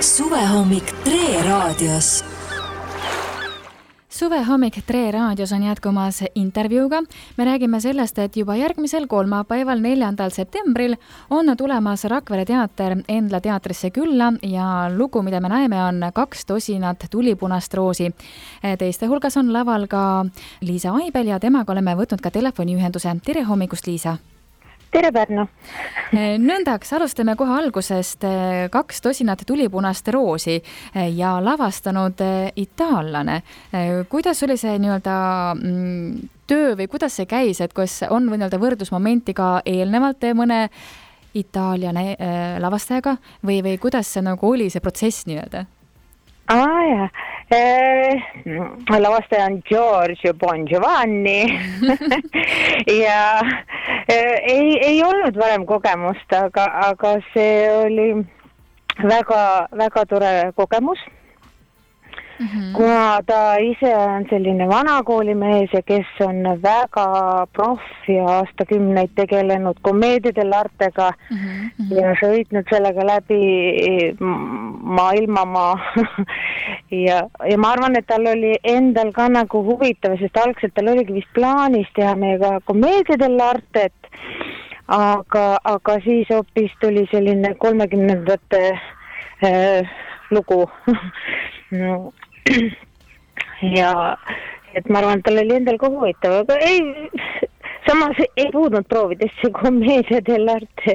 Suvehommik Tre raadios. Suvehommik Tre raadios on jätkumas intervjuuga. Me räägime sellest, et juba järgmisel kolmapäeval 4. septembril on tulemas Rakvere teater Endla teatrisse külla ja lugu, mida me näeme, on 2 tosinat tulipunast roosi. Teiste hulgas on laval ka Liisa Aibel ja temaga oleme võtnud ka telefoniühenduse. Tere hommikust, Liisa! Tere, Pärnu! Nõndaks, alustame kohe algusest. 2 tosinat tulipunast roosi ja lavastanud itaallane. Kuidas oli see töö või kuidas see käis, et kas on võrdlusmomenti ka eelnevalt mõne itaaliane lavastajaga või kuidas see oli see protsess nii-öelda? Jah. Lavastaja on Giorgio Bongiovanni ja ei olnud varem kogemust, aga see oli väga, väga tore kogemus. Kuna ta ise on selline vanakoolimees ja kes on väga proff ja aastakümneid tegelenud kommeedia dell'artega ja sõitnud sellega läbi maailmamaa ja ma arvan, et tal oli endal ka nagu huvitav, sest algselt tal oligi vist plaanis teha meiega kommeedia dell'artet, aga siis hoopis tuli selline 30ndate lugu ja et ma arvan, et tal oli endal ka huvitav, aga samas ei puudnud proovides see kommeedia dell'arte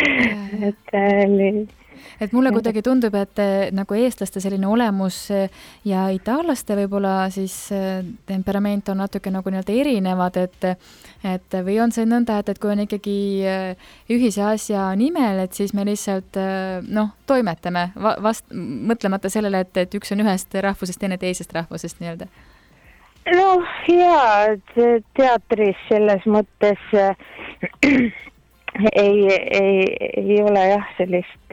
et mulle kuidagi tundub, et nagu eestlaste selline olemus ja itaallaste võib-olla siis temperament on natuke nagu erinevad, et või on see nõnda, et kui on ikkagi ühise asja nimel, et siis me lihtsalt toimetame mõtlemata sellele, et üks on ühest rahvusest, teine teisest rahvusest nii-öelda. Jaa, teatris selles mõttes ei ole jah sellist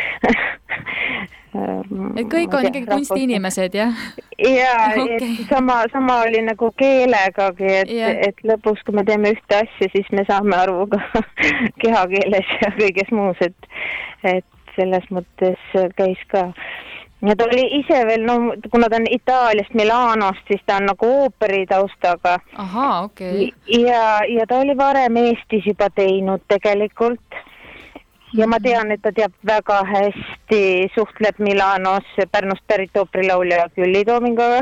et kõik on ikkagi kunstiinimesed, jah? Jaa, okay. Sama oli nagu keelegagi, et lõpuks, kui me teeme ühte asja, siis me saame aru ka kehakeeles ja kõiges muus, et selles mõttes käis ka. Ja ta oli ise veel, kuna ta on Itaaliast, Milanost, siis ta on nagu ooperi taustaga. Ahaa, okei. Ja ta oli varem Eestis juba teinud tegelikult. Ja ma tean, et ta teab väga hästi, suhtleb Milanos Pärnust pärit ooperilaulja Külli Toomingoga.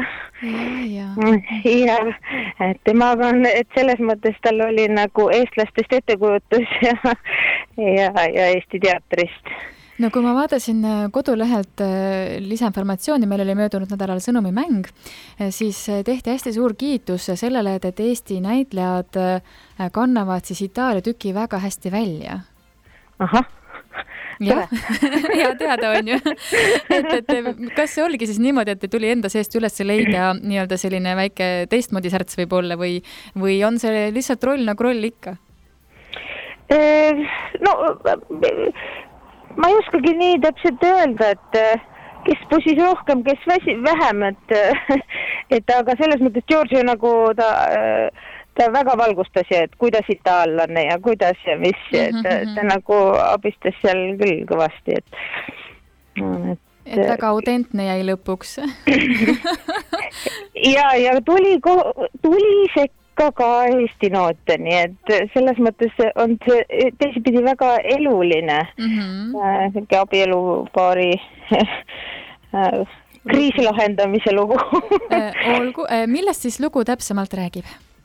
Ja temaga on, et selles mõttes tal oli nagu eestlastest ettekujutus ja Eesti teatrist. No kui ma vaatasin kodulehelt lisainformatsiooni, meil oli möödunud nädalal sõnumimäng, siis tehti hästi suur kiitus sellele, et Eesti näitlejad kannavad siis Itaalia tüki väga hästi välja. Ahah. Ja teada on ju. Et kas see oligi siis niimoodi, et tuli enda seest üles leida nii-öelda selline väike teistmoodi särts võib olla või on see lihtsalt roll nagu roll ikka? Ma ei oskagi nii täpselt öelda, et kes pusis rohkem, kes vähem, et aga selles mõttes Giorgio nagu ta väga valgustas ja et kuidas itaallane ja kuidas ja mis, ta nagu abistas seal küll kõvasti, et väga autentne jäi lõpuks. ja tuli sekka ka Eesti noote, nii et selles mõttes on see teisipidi väga eluline abielupaari kriisi lahendamise lugu. Olgu, millest siis lugu täpsemalt räägib?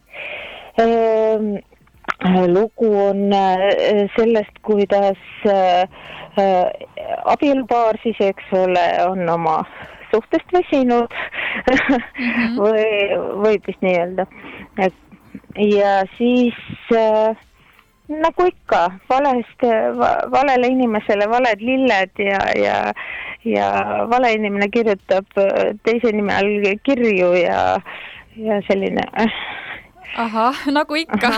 Lugu on sellest, kuidas abielupaar siis, eks ole, on oma suhtest väsinud või vist nii öelda. Ja siis nagu ikka valele inimesele valed lilled ja vale inimene kirjutab teise nime all kirju ja selline Ahah, nagu ikka.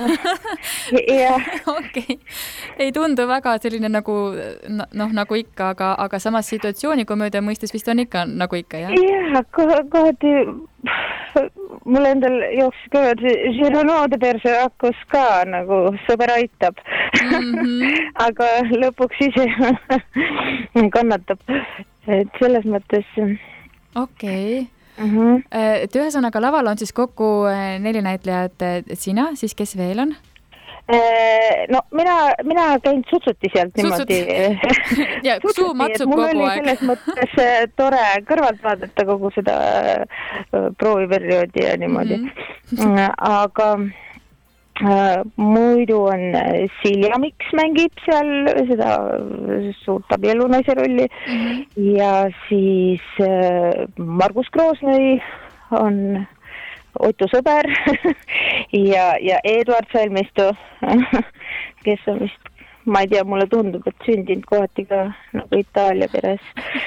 Okei. Ei tundu väga selline nagu ikka, aga samas situatsiooni, kui mööda mõistes vist on ikka nagu ikka, jah? Jah, kohati mul endal jooksis ka Žironode perse rakkus ka, nagu sõber aitab. Aga lõpuks ise kannatab. et selles mõttes. Okei. Et ühesõnaga laval on siis kokku 4 näitlejat, sina, siis kes veel on? No mina käin sutsuti sealt niimoodi. Ja suu matsub kogu aeg. Mul oli selles mõttes tore kõrvalt vaadata kogu seda prooviperioodi ja niimoodi. Aga muidu on Silja Miks mängib seal seda suurt abielunaise rolli ja siis Margus Kroosnõi on Otu sõber ja Eduard Salmistu, kes on vist, ma ei tea, mulle tundub, et sündinud kohati ka nagu Itaalia peres.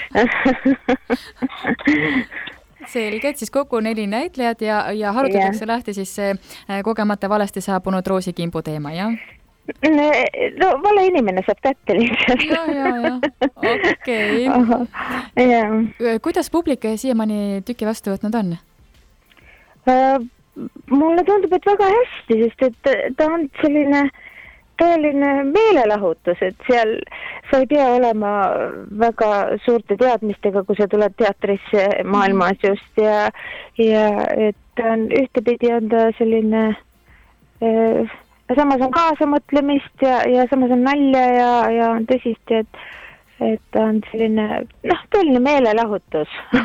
Selge, et siis kokku 4 näitlejat ja harutatakse lahti siis kogemata valesti saabunud roosikimbu teema, jah? No vale inimene saab kätte lihtsalt. Ja. Okei. Kuidas publik siiamaani tüki vastu võtnud on? Mulle tundub, et väga hästi, sest et ta on selline tõeline meelelahutus, et seal sa ei pea olema väga suurte teadmistega, kui sa tuled teatrisse maailmas just ja et on ühtepidi on ta selline samas on kaasamõtlemist ja samas on nalja ja on tõsist, et ta on selline, tõeline meelelahutus.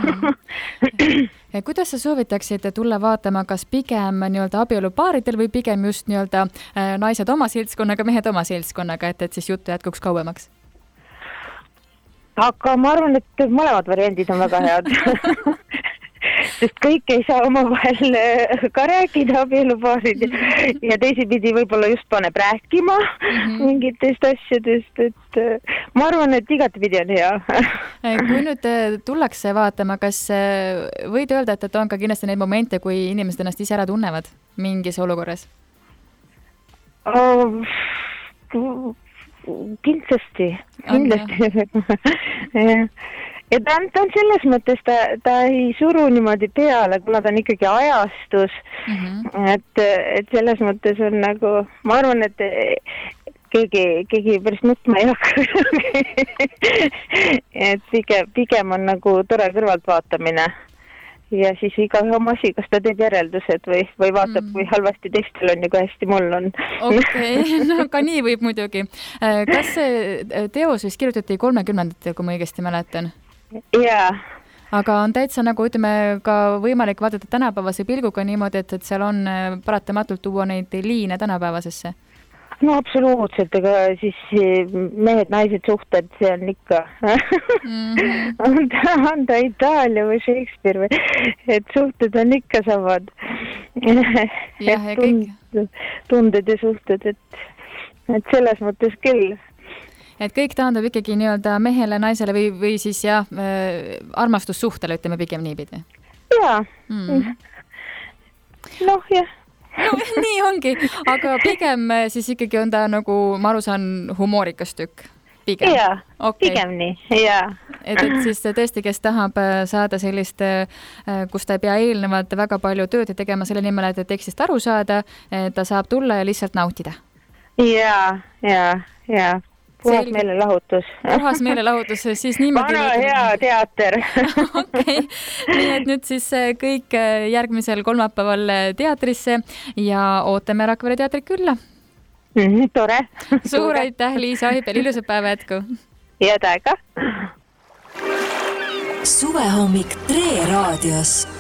Kuidas sa soovitaksid tulla vaatama, kas pigem nii-öelda abielupaaridel või pigem just nii-öelda naised oma seltskonnaga, mehed oma seltskonnaga, et siis juttu jätkuks kauemaks? Aga ma arvan, et mõlemad variandid on väga head. Sest kõik ei saa omavahel ka rääkida abielupaarid ja teisipidi võib-olla just paneb rääkima mingitest asjadest, et ma arvan, et igatepidi on hea. Kui nüüd tullakse vaatama, kas võid öelda, et on ka kindlasti neid momente, kui inimesed ennast ise ära tunnevad mingis olukorras? Kindlasti. Ja ta on selles mõttes, ta ei suru niimoodi peale, kuna ta on ikkagi ajastus, et selles mõttes on nagu, ma arvan, et keegi päris nutma ei hakka. Et pigem on nagu tore kõrvalt vaatamine ja siis igaühe oma asi, kas ta teeb järeldused või vaatab, kui halvasti teistel on ja kui hästi mul on. Okei, no ka nii võib muidugi. Kas see teos vist kirjutati 30-ndatel, kui ma õigesti mäletan? Jaa. Aga on täitsa nagu, ütleme, ka võimalik vaadata tänapäevase pilguga niimoodi, et seal on paratamatult tuua neid liine tänapäevasesse? No absoluutselt, aga siis mehed-naised suhted, see on ikka on ta Itaalia või Shakespeare või, et suhted on ikka samad. Tunded ja suhted, et selles mõttes küll. Et kõik taandub ikkagi nii-öelda mehele, naisele või siis jah, armastussuhtele, ütleme pigem niipidi. Jaa. Noh, jah. No nii ongi, aga pigem siis ikkagi on ta nagu, ma aru saan, humoorikas tükk. Pigem. Jaa, pigem nii, jaa. Et siis tõesti, kes tahab saada sellist, kus ta ei pea eelnevalt väga palju tööd tegema selle nimel, et tekstist aru saada, ta saab tulla ja lihtsalt nautida. Jaa. Puhas meelelahutus. Puhas meelelahutus, siis niimoodi... Vana hea teater. Okei, nii et nüüd siis kõik järgmisel kolmapäeval teatrisse ja ootame Rakvere teatrit külla. Tore. Suur aitäh, Liisa Aibel, ilusat päeva jätku. Ja täiega. Suvehommik Tre raadios.